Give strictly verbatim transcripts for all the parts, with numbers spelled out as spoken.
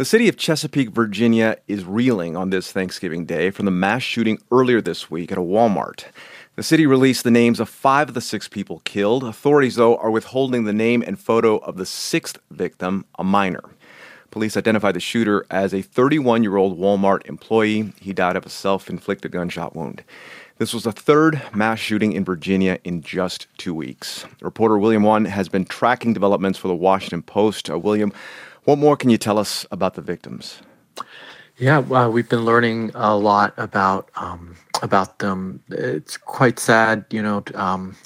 The city of Chesapeake, Virginia is reeling on this Thanksgiving Day from the mass shooting earlier this week at a Walmart. The city released the names of five of the six people killed. Authorities, though, are withholding the name and photo of the sixth victim, a minor. Police identified the shooter as a thirty-one-year-old Walmart employee. He died of a self-inflicted gunshot wound. This was the third mass shooting in Virginia in just two weeks. Reporter William Wan has been tracking developments for the Washington Post. Uh, William, what more can you tell us about the victims? Yeah, well, we've been learning a lot about um, about them. It's quite sad, you know. Um,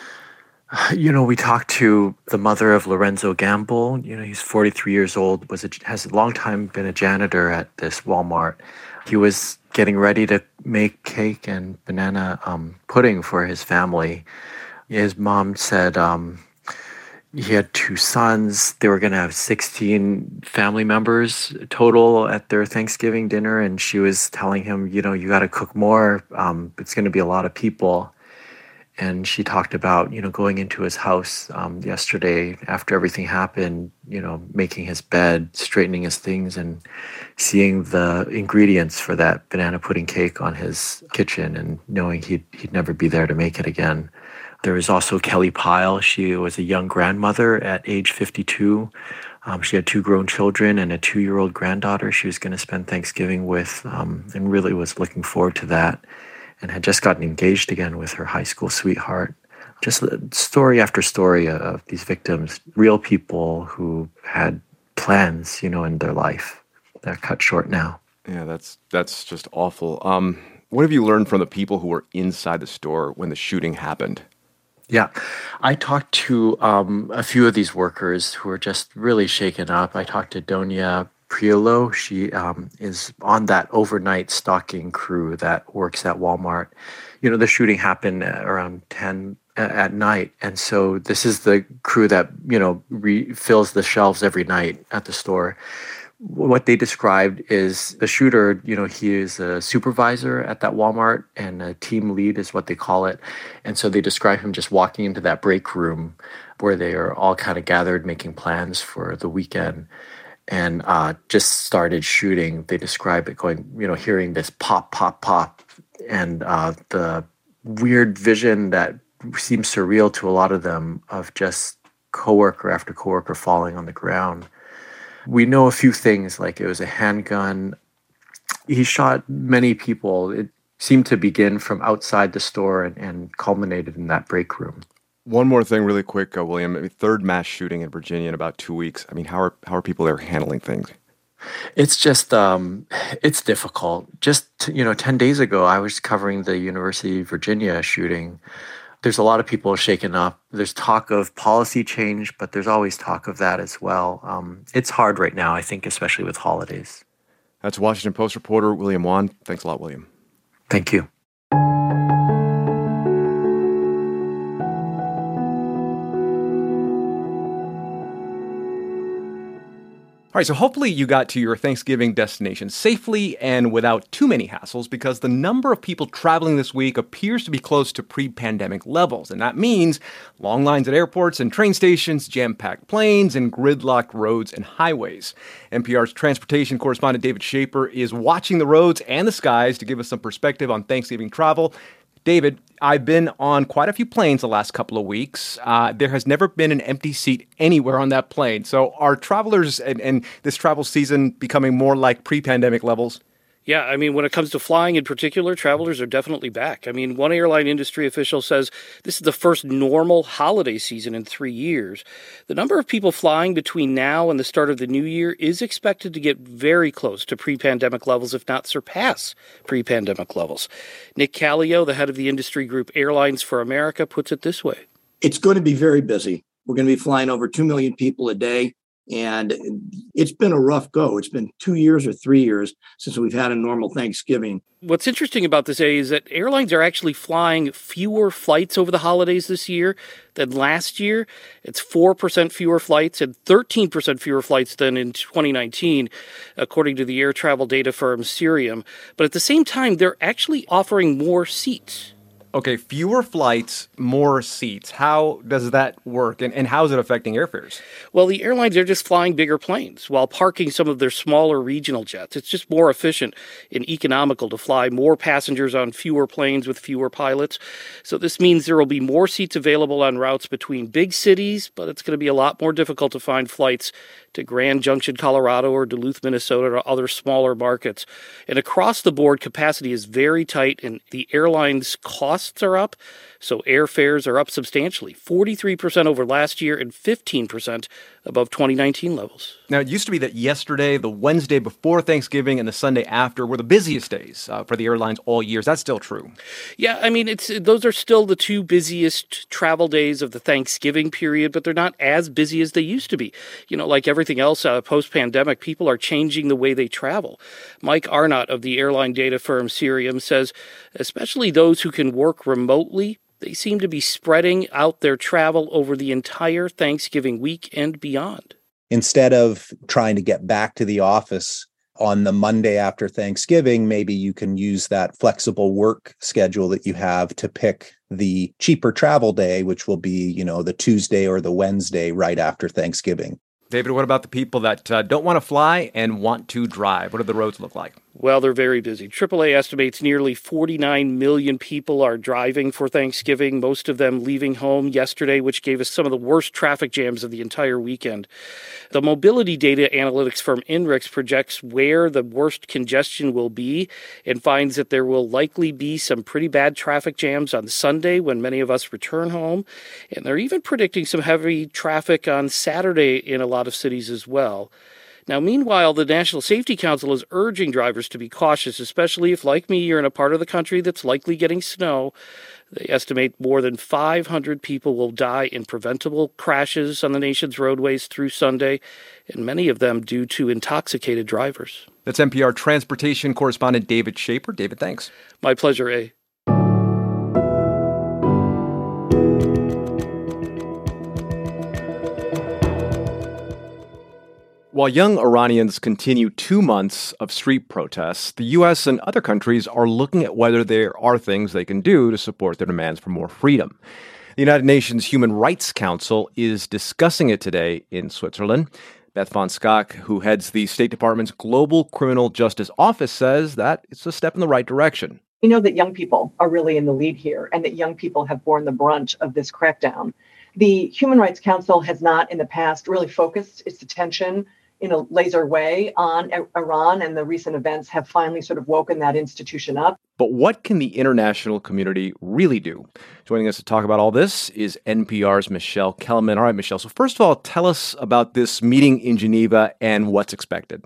you know, we talked to the mother of Lorenzo Gamble. You know, he's forty-three years old. Was a, has a long time been a janitor at this Walmart. He was getting ready to make cake and banana um, pudding for his family. His mom said um, he had two sons. They were going to have sixteen family members total at their Thanksgiving dinner. And she was telling him, you know, you got to cook more. Um, it's going to be a lot of people. And she talked about, you know, going into his house um, yesterday after everything happened, you know, making his bed, straightening his things, and seeing the ingredients for that banana pudding cake on his kitchen and knowing he'd, he'd never be there to make it again. There was also Kelly Pyle. She was a young grandmother at age fifty-two. Um, she had two grown children and a two-year-old granddaughter she was going to spend Thanksgiving with, um, and really was looking forward to that, and had just gotten engaged again with her high school sweetheart. Just story after story of these victims, real people who had plans, you know, in their life. They're cut short now. Yeah, that's that's just awful. Um, what have you learned from the people who were inside the store when the shooting happened? Yeah, I talked to um, a few of these workers who were just really shaken up. I talked to Donia Priolo. She um, is on that overnight stocking crew that works at Walmart. You know, the shooting happened around ten at night. And so this is the crew that, you know, refills the shelves every night at the store. What they described is the shooter, you know, he is a supervisor at that Walmart, and a team lead is what they call it. And so they describe him just walking into that break room where they are all kind of gathered making plans for the weekend, and uh, just started shooting. They describe it going, you know, hearing this pop, pop, pop, and uh, the weird vision that seems surreal to a lot of them of just coworker after coworker falling on the ground. We know a few things, like it was a handgun. He shot many people. It seemed to begin from outside the store and, and culminated in that break room. One more thing really quick, uh, William. I mean, third mass shooting in Virginia in about two weeks. I mean, how are how are people there handling things? It's just, um, it's difficult. Just, you know, ten days ago, I was covering the University of Virginia shooting. There's a lot of people shaken up. There's talk of policy change, but there's always talk of that as well. Um, it's hard right now, I think, especially with holidays. That's Washington Post reporter William Wan. Thanks a lot, William. Thank you. All right, so hopefully you got to your Thanksgiving destination safely and without too many hassles, because the number of people traveling this week appears to be close to pre-pandemic levels. And that means long lines at airports and train stations, jam-packed planes, and gridlocked roads and highways. N P R's transportation correspondent David Schaper is watching the roads and the skies to give us some perspective on Thanksgiving travel. David, I've been on quite a few planes the last couple of weeks. Uh, there has never been an empty seat anywhere on that plane. So are travelers and, and this travel season becoming more like pre-pandemic levels? Yeah, I mean, when it comes to flying in particular, travelers are definitely back. I mean, one airline industry official says this is the first normal holiday season in three years. The number of people flying between now and the start of the new year is expected to get very close to pre-pandemic levels, if not surpass pre-pandemic levels. Nick Callio, the head of the industry group Airlines for America, puts it this way. It's going to be very busy. We're going to be flying over two million people a day. And it's been a rough go. It's been two years or three years since we've had a normal Thanksgiving. What's interesting about this, A, is that airlines are actually flying fewer flights over the holidays this year than last year. It's four percent fewer flights and thirteen percent fewer flights than in twenty nineteen, according to the air travel data firm Cirium. But at the same time, they're actually offering more seats. Okay, fewer flights, more seats. How does that work, and, and how is it affecting airfares? Well, the airlines are just flying bigger planes while parking some of their smaller regional jets. It's just more efficient and economical to fly more passengers on fewer planes with fewer pilots. So this means there will be more seats available on routes between big cities, but it's going to be a lot more difficult to find flights to Grand Junction, Colorado, or Duluth, Minnesota, or other smaller markets. And across the board, capacity is very tight, and the airlines' costs are up, so airfares are up substantially, forty-three percent over last year and fifteen percent above twenty nineteen levels. Now, it used to be that yesterday, the Wednesday before Thanksgiving, and the Sunday after were the busiest days uh, for the airlines all year. Is that still true? Yeah, I mean, it's those are still the two busiest travel days of the Thanksgiving period, but they're not as busy as they used to be. You know, like everything else uh, post-pandemic, people are changing the way they travel. Mike Arnott of the airline data firm Cirium says, especially those who can work remotely, they seem to be spreading out their travel over the entire Thanksgiving week and beyond. Instead of trying to get back to the office on the Monday after Thanksgiving, maybe you can use that flexible work schedule that you have to pick the cheaper travel day, which will be, you know, the Tuesday or the Wednesday right after Thanksgiving. David, what about the people that uh, don't want to fly and want to drive? What do the roads look like? Well, they're very busy. triple A estimates nearly forty-nine million people are driving for Thanksgiving, most of them leaving home yesterday, which gave us some of the worst traffic jams of the entire weekend. The mobility data analytics firm INRIX projects where the worst congestion will be and finds that there will likely be some pretty bad traffic jams on Sunday when many of us return home. And they're even predicting some heavy traffic on Saturday in a lot of cities as well. Now, meanwhile, the National Safety Council is urging drivers to be cautious, especially if, like me, you're in a part of the country that's likely getting snow. They estimate more than five hundred people will die in preventable crashes on the nation's roadways through Sunday, and many of them due to intoxicated drivers. That's N P R transportation correspondent David Schaper. David, thanks. My pleasure, A. While young Iranians continue two months of street protests, the U S and other countries are looking at whether there are things they can do to support their demands for more freedom. The United Nations Human Rights Council is discussing it today in Switzerland. Beth von Skak, who heads the State Department's Global Criminal Justice Office, says that it's a step in the right direction. We know that young people are really in the lead here and that young people have borne the brunt of this crackdown. The Human Rights Council has not in the past really focused its attention in a laser way on Iran, and the recent events have finally sort of woken that institution up. But what can the international community really do? Joining us to talk about all this is N P R's Michelle Kellerman. All right, Michelle, so first of all, tell us about this meeting in Geneva and what's expected.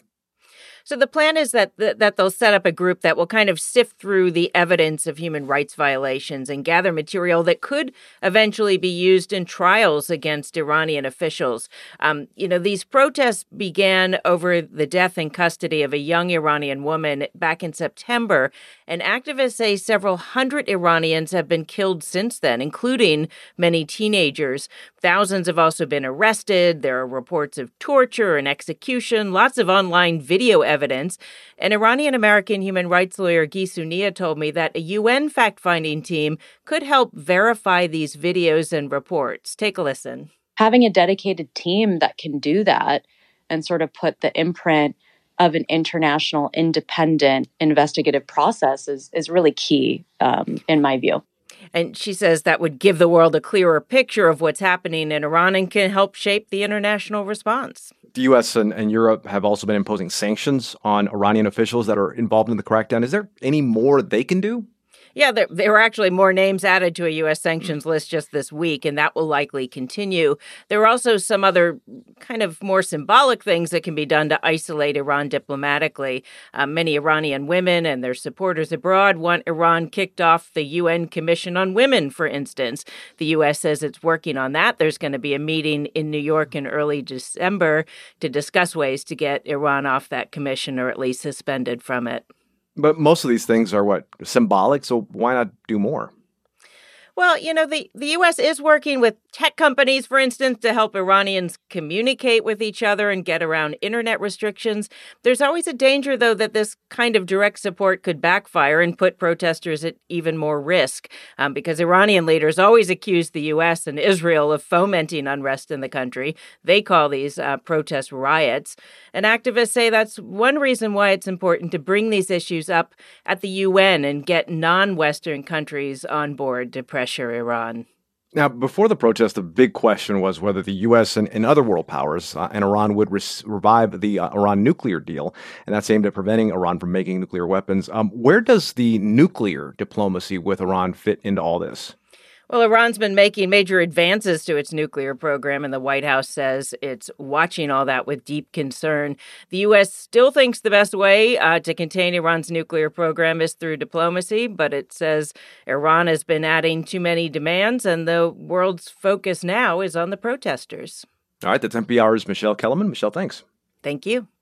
So the plan is that th- that they'll set up a group that will kind of sift through the evidence of human rights violations and gather material that could eventually be used in trials against Iranian officials. Um, you know, these protests began over the death in custody of a young Iranian woman back in September, and activists say several hundred Iranians have been killed since then, including many teenagers. Thousands have also been arrested. There are reports of torture and execution, lots of online video evidence. evidence. An Iranian-American human rights lawyer, Guy Sunia, told me that a U N fact-finding team could help verify these videos and reports. Take a listen. Having a dedicated team that can do that and sort of put the imprint of an international independent investigative process is, is really key, um, in my view. And she says that would give the world a clearer picture of what's happening in Iran and can help shape the international response. The U S and, and Europe have also been imposing sanctions on Iranian officials that are involved in the crackdown. Is there any more they can do? Yeah, there, there were actually more names added to a U S sanctions list just this week, and that will likely continue. There are also some other kind of more symbolic things that can be done to isolate Iran diplomatically. Uh, many Iranian women and their supporters abroad want Iran kicked off the U N Commission on Women, for instance. The U S says it's working on that. There's going to be a meeting in New York in early December to discuss ways to get Iran off that commission or at least suspended from it. But most of these things are, what, symbolic? So why not do more? Well, you know, the, the U S is working with tech companies, for instance, to help Iranians communicate with each other and get around internet restrictions. There's always a danger, though, that this kind of direct support could backfire and put protesters at even more risk, um, because Iranian leaders always accuse the U S and Israel of fomenting unrest in the country. They call these uh, protest riots. And activists say that's one reason why it's important to bring these issues up at the U N and get non-Western countries on board to pressure Iran. Now, before the protest, the big question was whether the U S and, and other world powers uh, and Iran would res- revive the uh, Iran nuclear deal, and that's aimed at preventing Iran from making nuclear weapons. Um, where does the nuclear diplomacy with Iran fit into all this? Well, Iran's been making major advances to its nuclear program, and the White House says it's watching all that with deep concern. The U S still thinks the best way uh, to contain Iran's nuclear program is through diplomacy, but it says Iran has been adding too many demands, and the world's focus now is on the protesters. All right, that's N P R's Michelle Kellerman. Michelle, thanks. Thank you.